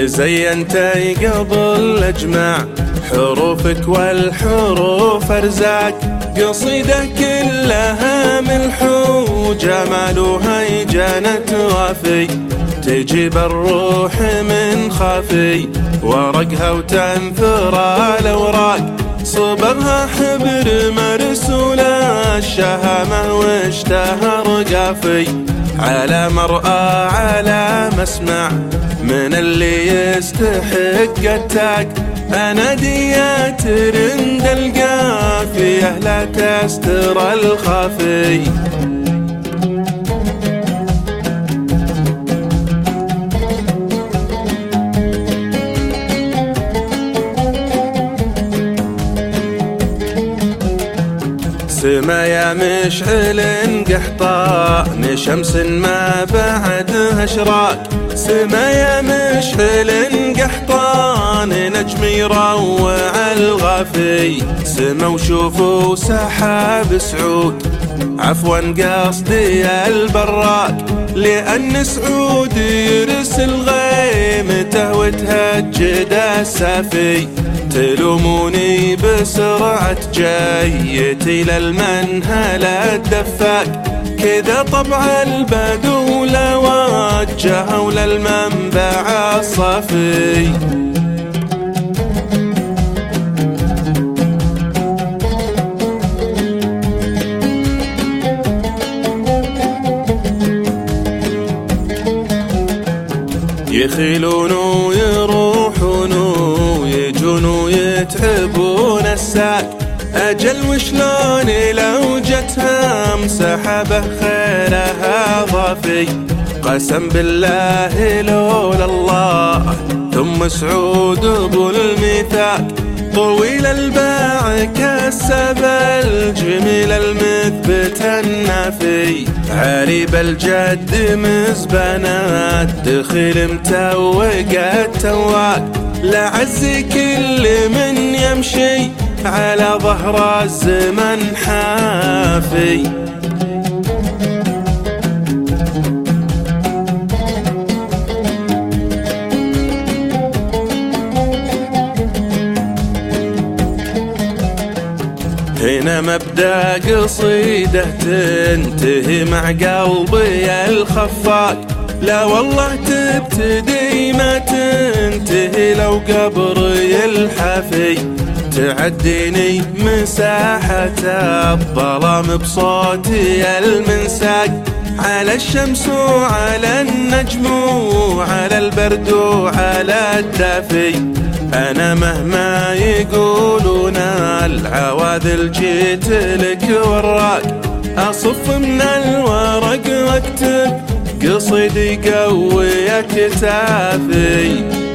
تزينتي قبل اجمع حروفك والحروف ارزاق، قصيدة كلها ملح وجمال وهيجنة وافي، تجيب الروح من خافي ورقها وتنثر الاوراق، صبغها حبر مرسول الشهامة واشتهر قافي، على مرأى على مسمع من اللي يستحق التاج، أنا ديا ترند القافية لا تستر الخافي. سما يا مشعل قحطان شمس ما بعدها اشراق، سما يا مشعل قحطان نجم يروع الغافي، سما وشوفوا سحاب سعود عفوا قصدي البراق، لأن سعود يرسل غيمته وتهجد السافي، تلوموني بسرعة جايتي للمنهل الدفاق، كذا طبع البدو لوجهوا للمنبع الصافي. يخيلون ويروحون ويجون ويتعبون الساق، أجل وشلون لو جتها مسحبه خيرها ضافي، قسم بالله لولا الله ثم سعود ابو الميثاق، طويل الباع كسب الجميل المثبت النافي، عريب الجد مزبنات دخل متوق التواق، لعز كل من يمشي على ظهر الزمن حافي. هنا مبدأ قصيدة تنتهي مع قلبي الخفاق، لا والله تبتدي ما تنتهي لو قبري الحافي، تعديني مساحة الظلام بصوتي المنساق، على الشمس وعلى النجم وعلى البرد وعلى الدافي، أنا مهما يقولون العواذل جيت لك وراك، أصف من الورق واكتب قصيدي قوي كتافي.